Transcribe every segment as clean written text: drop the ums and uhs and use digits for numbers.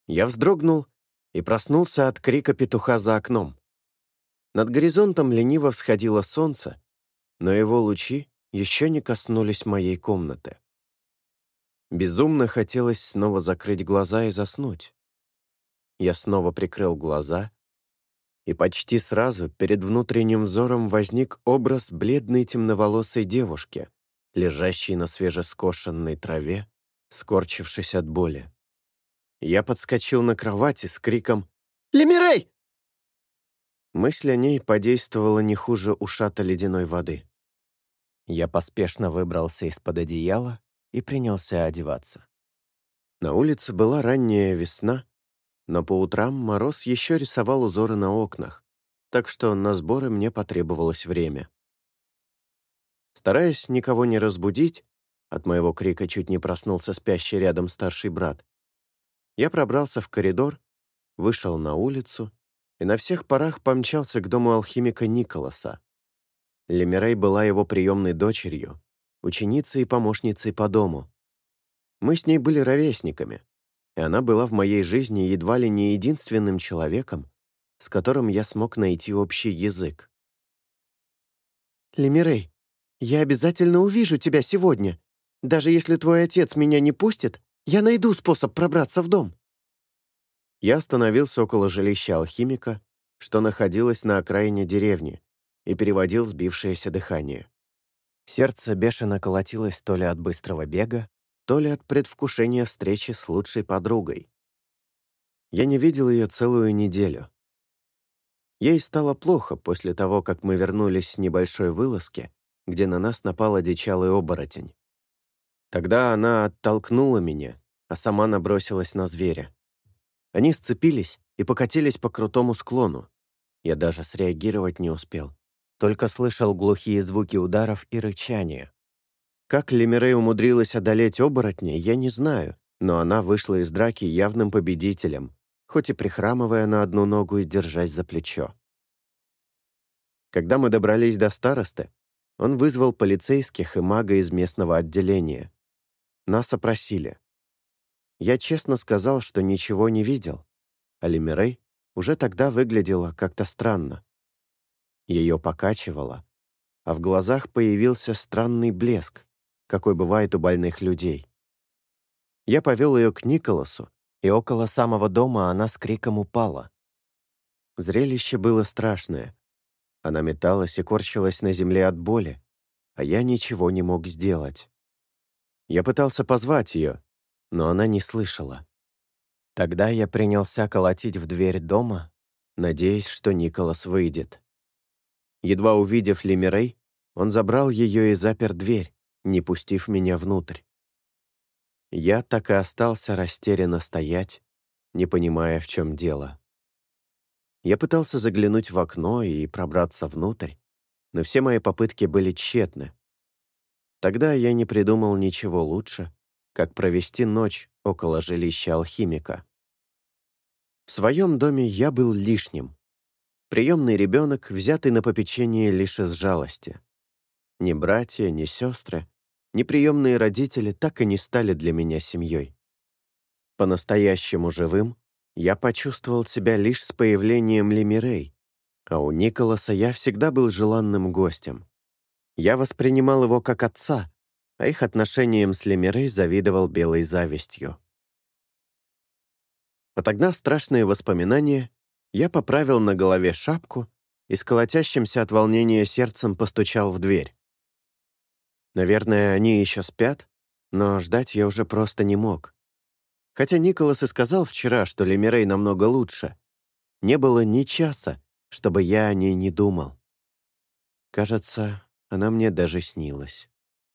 Я вздрогнул и проснулся от крика петуха за окном. Над горизонтом лениво всходило солнце, но его лучи еще не коснулись моей комнаты. Безумно хотелось снова закрыть глаза и заснуть. Я снова прикрыл глаза, и почти сразу перед внутренним взором возник образ бледной темноволосой девушки, лежащей на свежескошенной траве, скорчившись от боли. Я подскочил на кровати с криком «Лемирей!». Мысль о ней подействовала не хуже ушата ледяной воды. Я поспешно выбрался из-под одеяла и принялся одеваться. На улице была ранняя весна, но по утрам мороз еще рисовал узоры на окнах, так что на сборы мне потребовалось время. Стараясь никого не разбудить, от моего крика чуть не проснулся спящий рядом старший брат, я пробрался в коридор, вышел на улицу и на всех парах помчался к дому алхимика Николаса. Лемирей была его приемной дочерью, ученицей и помощницей по дому. Мы с ней были ровесниками, и она была в моей жизни едва ли не единственным человеком, с которым я смог найти общий язык. «Лемирей, я обязательно увижу тебя сегодня. Даже если твой отец меня не пустит, я найду способ пробраться в дом». Я остановился около жилища алхимика, что находилось на окраине деревни, и переводил сбившееся дыхание. Сердце бешено колотилось то ли от быстрого бега, то ли от предвкушения встречи с лучшей подругой. Я не видел ее целую неделю. Ей стало плохо после того, как мы вернулись с небольшой вылазки, где на нас напал одичалый оборотень. Тогда она оттолкнула меня, а сама набросилась на зверя. Они сцепились и покатились по крутому склону. Я даже среагировать не успел. Только слышал глухие звуки ударов и рычания. Как Лемирей умудрилась одолеть оборотня, я не знаю, но она вышла из драки явным победителем, хоть и прихрамывая на одну ногу и держась за плечо. Когда мы добрались до старосты, он вызвал полицейских и мага из местного отделения. Нас опросили. Я честно сказал, что ничего не видел, а Лемирей уже тогда выглядела как-то странно. Ее покачивало, а в глазах появился странный блеск, какой бывает у больных людей. Я повел ее к Николасу, и около самого дома она с криком упала. Зрелище было страшное. Она металась и корчилась на земле от боли, а я ничего не мог сделать. Я пытался позвать ее, но она не слышала. Тогда я принялся колотить в дверь дома, надеясь, что Николас выйдет. Едва увидев Лемирей, он забрал ее и запер дверь, не пустив меня внутрь. Я так и остался растерянно стоять, не понимая, в чем дело. Я пытался заглянуть в окно и пробраться внутрь, но все мои попытки были тщетны. Тогда я не придумал ничего лучше, как провести ночь около жилища алхимика. В своем доме я был лишним. Приемный ребенок, взятый на попечение лишь из жалости. Ни братья, ни сестры, ни приемные родители так и не стали для меня семьей. По-настоящему живым я почувствовал себя лишь с появлением Лемирей, а у Николаса я всегда был желанным гостем. Я воспринимал его как отца, а их отношениям с Лемирей завидовал белой завистью. Отогнав страшные воспоминания, я поправил на голове шапку и с колотящимся от волнения сердцем постучал в дверь. Наверное, они еще спят, но ждать я уже просто не мог. Хотя Николас и сказал вчера, что Лемирей намного лучше, не было ни часа, чтобы я о ней не думал. Кажется, она мне даже снилась.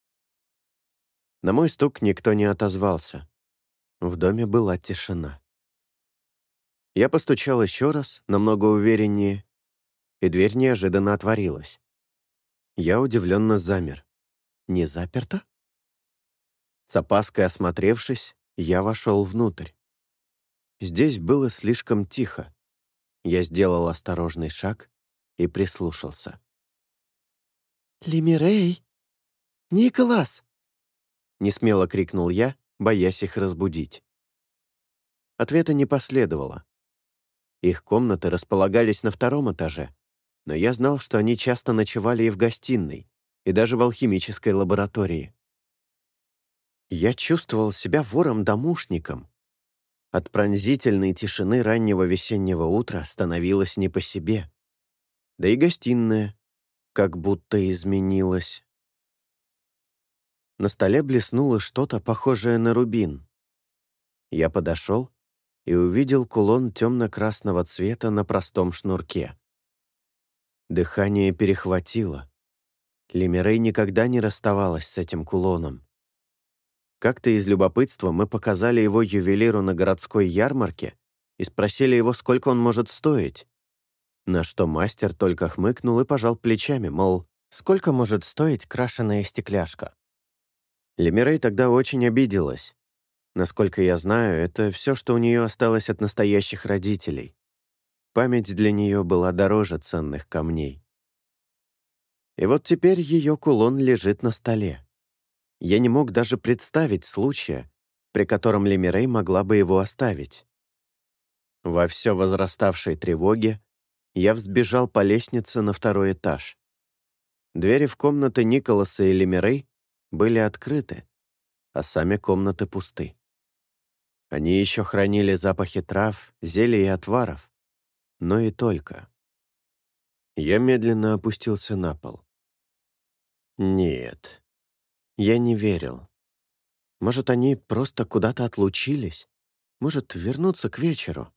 На мой стук никто не отозвался. В доме была тишина. Я постучал еще раз, намного увереннее, и дверь неожиданно отворилась. Я удивленно замер. Не заперто? С опаской осмотревшись, я вошел внутрь. Здесь было слишком тихо. Я сделал осторожный шаг и прислушался. «Лемирей! Николас!» — несмело крикнул я, боясь их разбудить. Ответа не последовало. Их комнаты располагались на втором этаже, но я знал, что они часто ночевали и в гостиной, и даже в алхимической лаборатории. Я чувствовал себя вором-домушником. От пронзительной тишины раннего весеннего утра становилось не по себе. Да и гостиная как будто изменилась. На столе блеснуло что-то похожее на рубин. Я подошел и увидел кулон темно-красного цвета на простом шнурке. Дыхание перехватило. Лемирей никогда не расставалась с этим кулоном. Как-то из любопытства мы показали его ювелиру на городской ярмарке и спросили его, сколько он может стоить. На что мастер только хмыкнул и пожал плечами, мол, сколько может стоить крашеная стекляшка. Лемирей тогда очень обиделась. Насколько я знаю, это все, что у нее осталось от настоящих родителей. Память для нее была дороже ценных камней. И вот теперь ее кулон лежит на столе. Я не мог даже представить случая, при котором Лемирей могла бы его оставить. Во все возраставшей тревоге я взбежал по лестнице на второй этаж. Двери в комнаты Николаса и Лемирей были открыты, а сами комнаты пусты. Они еще хранили запахи трав, зелий и отваров, но и только. Я медленно опустился на пол. Нет, я не верил. Может, они просто куда-то отлучились? Может, вернуться к вечеру?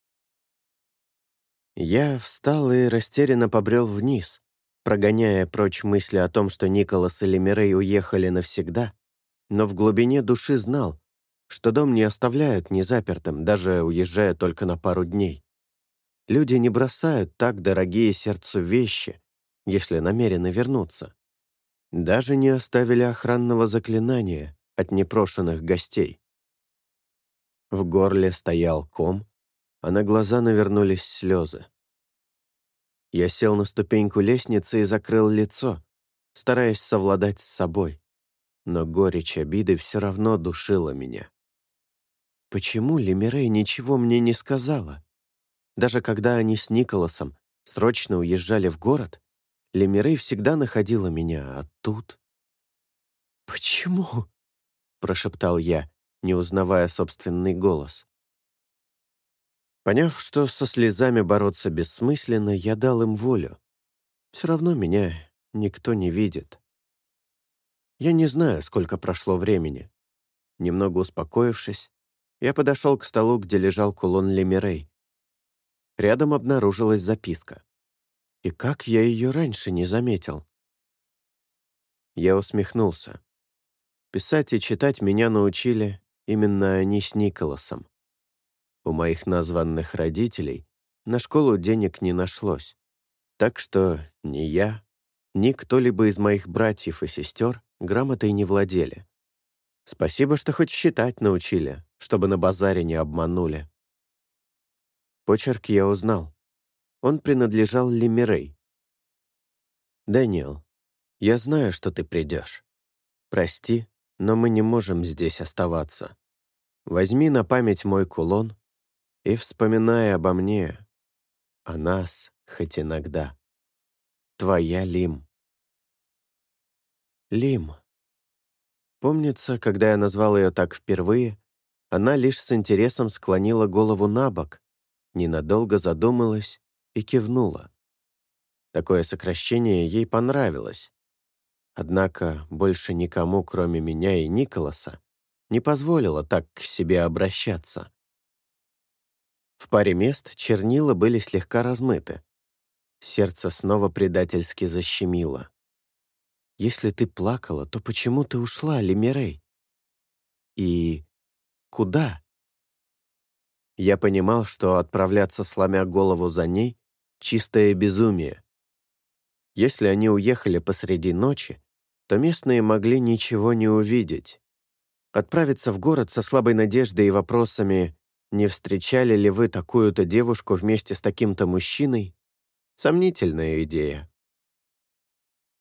Я встал и растерянно побрел вниз, прогоняя прочь мысли о том, что Николас и Лемирей уехали навсегда, но в глубине души знал, что дом не оставляют незапертым, даже уезжая только на пару дней. Люди не бросают так дорогие сердцу вещи, если намерены вернуться. Даже не оставили охранного заклинания от непрошенных гостей. В горле стоял ком, а на глаза навернулись слезы. Я сел на ступеньку лестницы и закрыл лицо, стараясь совладать с собой. Но горечь обиды все равно душила меня. Почему Лемирей ничего мне не сказала? Даже когда они с Николасом срочно уезжали в город, Лемирей всегда находила меня, а тут... «Почему?» — прошептал я, не узнавая собственный голос. Поняв, что со слезами бороться бессмысленно, я дал им волю. Все равно меня никто не видит. Я не знаю, сколько прошло времени. Немного успокоившись, я подошел к столу, где лежал кулон Лемирей. Рядом обнаружилась записка. И как я ее раньше не заметил? Я усмехнулся. Писать и читать меня научили именно они с Николасом. У моих названных родителей на школу денег не нашлось. Так что ни я, ни кто-либо из моих братьев и сестер грамотой не владели. Спасибо, что хоть считать научили, чтобы на базаре не обманули. Почерк я узнал. Он принадлежал Лемирей. «Дэниел, я знаю, что ты придешь. Прости, но мы не можем здесь оставаться. Возьми на память мой кулон и вспоминай обо мне, о нас хоть иногда. Твоя Лим». Лим. Помнится, когда я назвал ее так впервые, она лишь с интересом склонила голову на бок, ненадолго задумалась и кивнула. Такое сокращение ей понравилось. Однако больше никому, кроме меня и Николаса, не позволила так к себе обращаться. В паре мест чернила были слегка размыты. Сердце снова предательски защемило. «Если ты плакала, то почему ты ушла, Лемирей? И куда?» Я понимал, что отправляться, сломя голову за ней, — чистое безумие. Если они уехали посреди ночи, то местные могли ничего не увидеть. Отправиться в город со слабой надеждой и вопросами «Не встречали ли вы такую-то девушку вместе с таким-то мужчиной?» — сомнительная идея.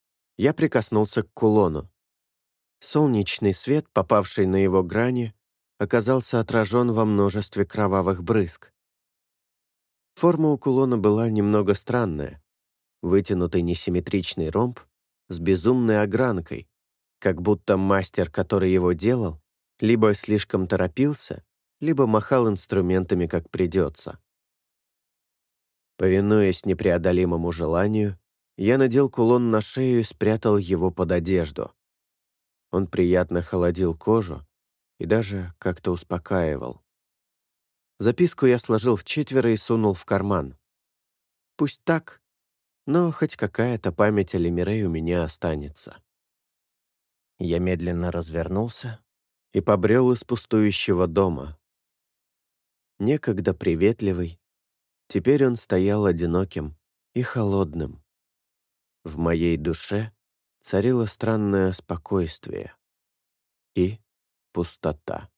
Я прикоснулся к кулону. Солнечный свет, попавший на его грани, оказался отражен во множестве кровавых брызг. Форма у кулона была немного странная. Вытянутый несимметричный ромб с безумной огранкой, как будто мастер, который его делал, либо слишком торопился, либо махал инструментами как придется. Повинуясь непреодолимому желанию, я надел кулон на шею и спрятал его под одежду. Он приятно холодил кожу и даже как-то успокаивал. Записку я сложил в четверо и сунул в карман. Пусть так, но хоть какая-то память о Лемирей у меня останется. Я медленно развернулся и побрел из пустующего дома. Некогда приветливый, теперь он стоял одиноким и холодным. В моей душе царило странное спокойствие и пустота.